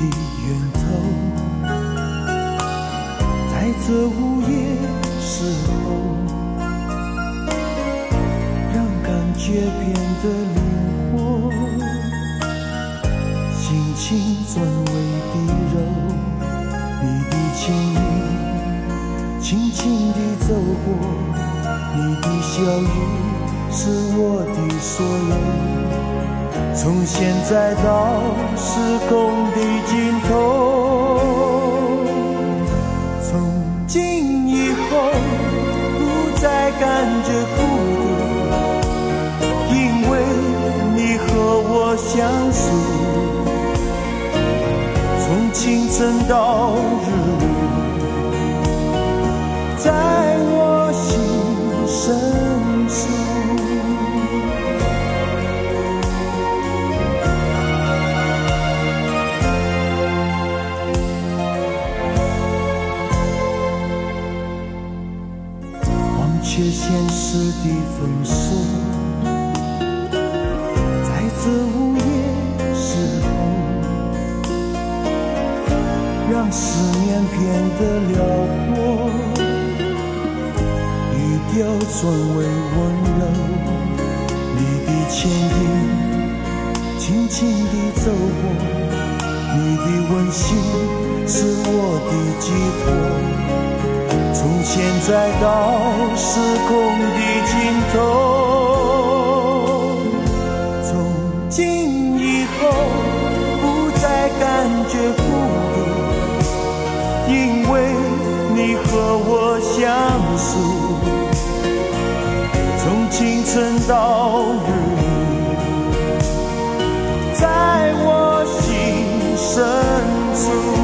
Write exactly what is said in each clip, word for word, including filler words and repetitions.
源头，在这午夜时候，让感觉变得灵活，心情转为低柔，你的情意轻轻地走过，你的笑语是我的所有，从现在到时空的尽头，从今以后不再感觉孤独，因为你和我相属，从清晨到日落，在我心深处。却现实的分手，在这午夜时候，让思念变得辽阔，语调转为温柔，你的牵引轻轻地走过，你的温馨是我的寄托，从现在到时空的尽头，从今以后不再感觉孤独，因为你和我相属，从清晨到日落，在我心深处。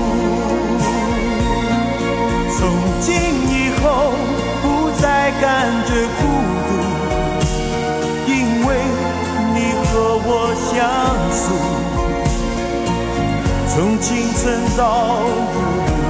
从今以后不再感觉孤独，因为你和我相属，从清晨到日落。